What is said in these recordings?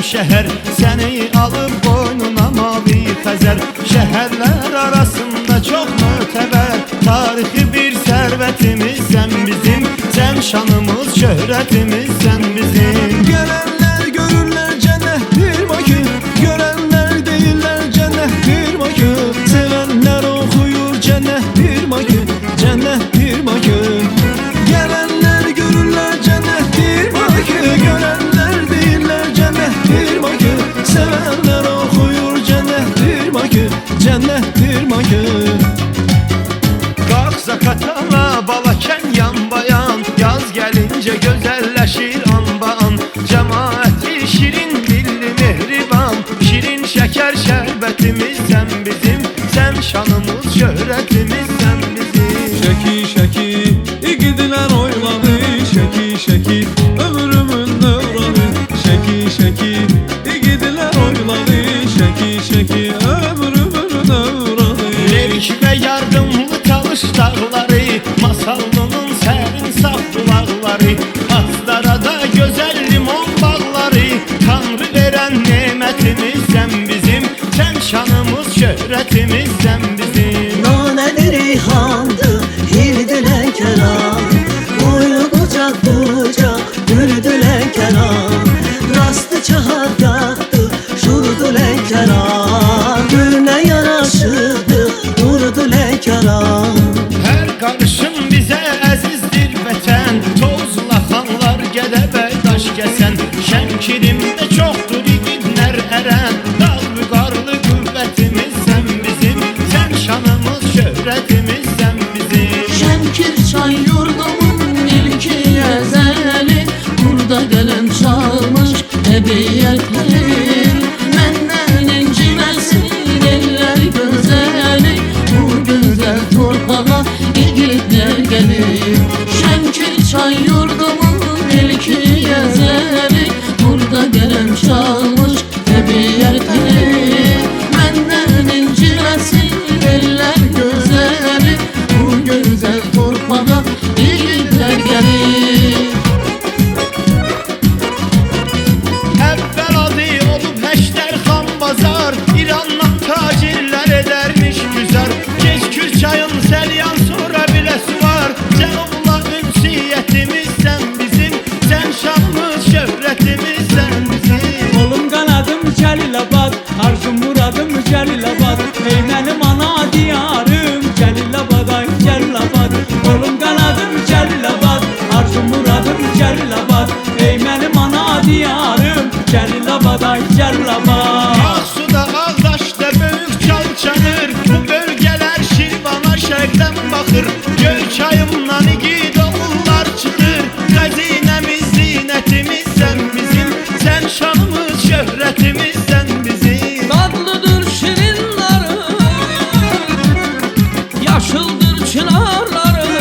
şehər səni alıb boynuna mavi xəzər. Şəhərlər arasında çox mötəbər, tarixi bir sərvətimizsən bizim. Sən şanımız, şöhrətimizsən bizim. Gələnlər görürlər cənnətdir Bakı, görənlər deyirlər cənnətdir Bakı. Sevənlər oxuyur cənnətdir Bakı, cənnətdir Bakı. Gələnlər görürlər cənnətdir Bakı, görənlər deyirlər cənnətdir Bakı. Sevənlər oxuyur cənnətdir Bakı, cənnətdir Bakı. Qalx Zakatala, Balakən yan bayan, yaz gəlincə gözəlləşir anbaan. Cəmaəti şirin dilli mehriban, şirin şəkər şərbətimizsən bizim. Sən şanımız, şöhrətimizsən bizim. Şəki şəki igidlər oyladı, şəki şəki ömrümün dövranı. Şəki şəki igidlər oyladı, şəki şəki ömrümün dövranı. Lerik və yardımlı talış dağları, Masallının sərin saf bulaqları, Aslarada gözəl limon bağları. Tanrı verən nemətimizsən bizim. Sən şanımız, şöhrətimizsən bizim. Nanəli reyhandı, hildilən kəlam, boynu qucaq bucaq, güldülən kəlam. Rastı çahardaqdı, şurdulən kəlam, gülünə yaraşırdı, durdulən kəlam. Hər qarışın bizə əzizdir vətən, tozla xanlar Gədəbəy daş kəsən. Şəmkirimdə çoxdur igidlər ərən, dağ vüqarlı qüvvətimizsən bizim. Sən şanımız, şöhrətimizsən bizim. Şəmkir çay yurdumun ilki əzəli, burada qələm çalmış təbiətli. Məndən inciməsin ellər gözəli, bu gözəl torpağa igidlər gəlir. Şəmkir çay yurdumun ilki əzəli, burada qələm çalmış təbiətli. Məndən inciməsin ellər gözəli, bu gözəl torpağa igidlər gəlir. Əvvəl adı olub Həştər xan bazar, İrandan tacirlər edərmiş güzar. Keç Kürçayın Səlyan sonra biləsi var, Cənubla ünsiyyətimizsən bizim. Sən şanımız, şöhrətimizsən bizim. Olum qanadım Cəlilabad, arzum muradım Cəlilabad. Ey mənim ana diyarım Cəlilabad, ay Cəlilabad. Olum qanadım Cəlilabad, arzum muradım Cəlilabad. Ey mənim ana diyarım Cəlilabad, ay Cəlilabad. Ağsuda, Ağdaşda böyük çalçanır, bu bölgələr Şirvana şərqdən baxır. Göyçayımdan igid oğullar çıxır, xəzinəmiz, zinətimizsən bizim. Sən şanımız, şöhrətimizsən bizim. Dadlıdır şirinları, yaşıldır çınarları.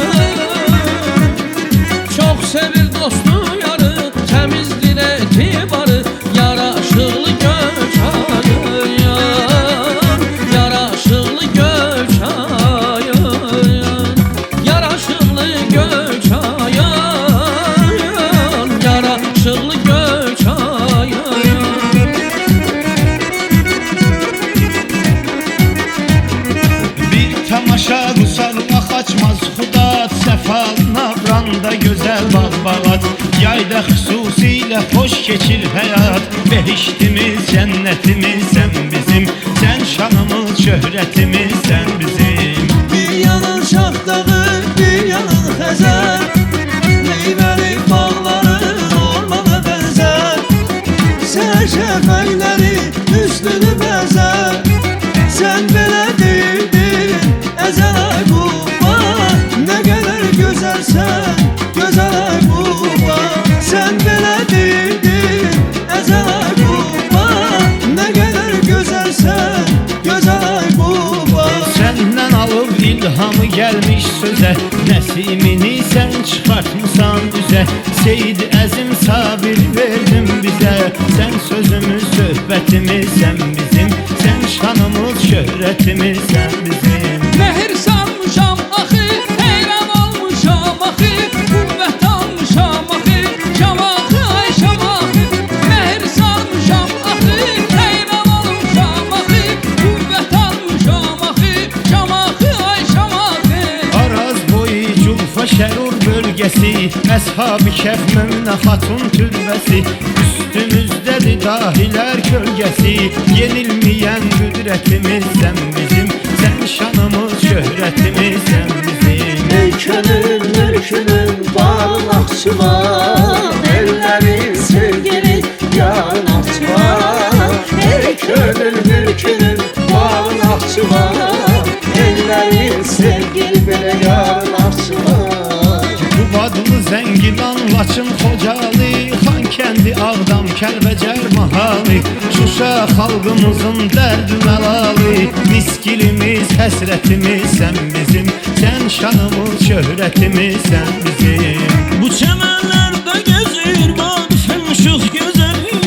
Çok sevir dostu yarı, təmizdir etibarı. Yaraşıqlı Göyçayın, yaraşıqlı Göyçayın, yaraşıqlı Göyçayın, yaraşıqlı Göyçayın. Bir tamaşa qusarmaq açmaz Xudat, Səfalı Navranda gözəl bağ-bağat. Yayda xüsusilə xoş keçir həyat, behiştimiz, cənnətimizsən bizim. Sən şanımız, şöhrətimizsən bizim. Bir yanın Şahdağı, bir yanın Xəzər, meyvəli bağları ormana bənzər. Səhər şəfəqləri üstünü bəzər. Sən belə deyirdin əzəl ay Quba, nə qədər gözəlsən, gözəl ay Quba. Sən belə deyirdin əzəl ay Quba, nə qədər gözəlsən, gözəl ay Quba. Səndən alıb ilhamı gəlmiş sözə, Nəsimini sən çıxartmısan üzə. Seyid Əzim Sabir verdin bizə, sən sözümüz, söhbətimizsən bizim. Sən şanımız, şöhrətimizsən bizim. Mehir sanmışam axı, heyran olmuşam axı, qüvvət almışam axı, şamaxı ay şamaxı. Mehir sanmışam Şərur bölgəsi, Əshab-ı Kəhf Möminə Xatun türbəsi, üstümüzdədir dahilər kölgəsi. Yenilməyən qüdrətimiz sən bizim, sən şanımız, şöhrətimiz sən bizim. Ey könül mülkünün bağ Naxçıvan, ellərin sevgili yar Naxçıvan. Ey könül mülkünün bağ Naxçıvan, ellərin sevgili belə yar Naxçıvan. Qubadlı, Zəngilan, Laçın, Xocalı, Xankəndi, Ağdam, Kəlbəcər, Mahalı, Şuşa xalqımızın dərdi məlalı. Miskilimiz, həsrətimiz sən bizim, sən şanımız, şöhrətimiz sən bizim. Bu çəmənlərdə gəzir Vaqifin şux gözəli.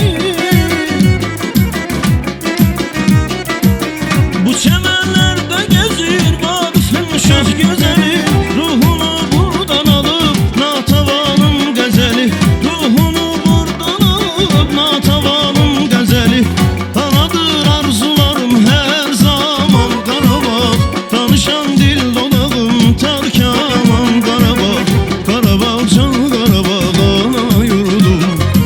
Bu çəmənlərdə gəzir Vaqifin şux gözəli. Ruhunu buradan alıb Natavanın qəzəli. Ruhunu buradan alıb Natavanın qəzəli. Anadır arzularım hər zaman Qarabağ. Danışan dil dodağım Tərk-aman Qarabağ. Qarabağ can Qarabağ ana yurdum.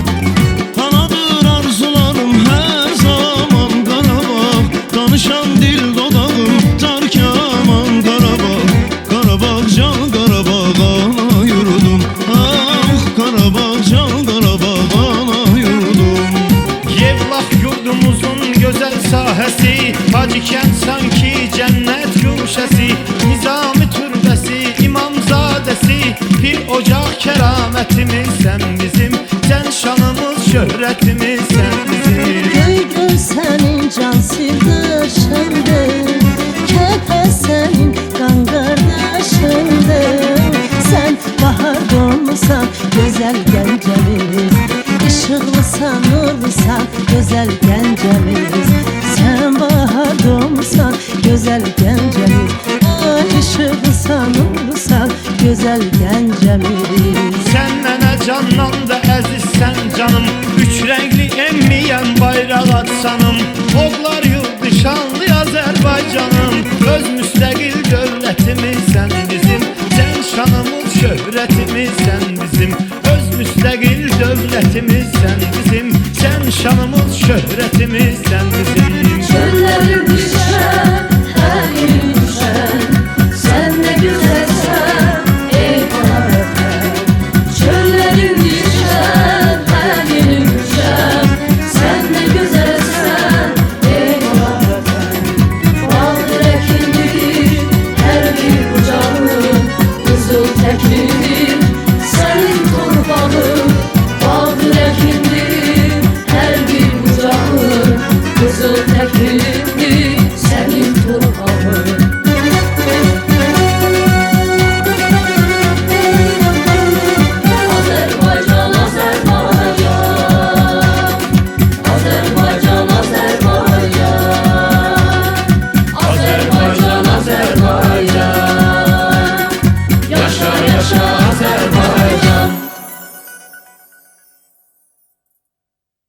Anadır arzularım hər zaman Qarabağ. Danışan dil dodağım Tərk-aman Qarabağ. Qarabağ can Qarabağ ana yurdum. Ah Qarabağ can Qarabağ ana yurdum. Yevlax yurdumuzun gözəl sahəsi, Hacıkənd sanki cənnət güşəsi. Nizami türbəsi, İmamzadəsi, Pir ocaq kəramətimiz sən bizim, sən şanımız, şöhrətimiz sən bizim. Göygöl sənin can sirdaşındır, Kəpəz sənin qan qardaşındır. Sən bahar dolmusan, gözəl Gəncəmiz, İşıqlısan, nurlusan, gözəl Gəncəmiz. Sən bahar dolmusan, gözəl Gəncəmiz, ay işıqlısan, nurlusan, gözəl Gəncəmiz. Sən mənə candan da əzizsən canım, üç rəngli emmiyən bayraq atsanım. Oğlar yurdu şanlı Azərbaycanım, öz müstəqil dövlətimiz sən bizim, sən şanımız, şöhrətimiz sən bizim. Öz müstəqil dövlətimiz sən bizim, sən şanımız, şöhrətimiz sən bizim. Çöllerim düşer, her gün düşer, sen ne güzelsen ey bana vatan. Çöllerim düşer, her gün düşer, sen ne güzelsen ey bana vatan. Baldır ekindir her bir bucağın, kızıl teklidir senin torpağın. Baldır ekindir her bir bucağın, kızıl teklidir senin torpağın. Azerbaycan, Azerbaycan, Azerbaycan.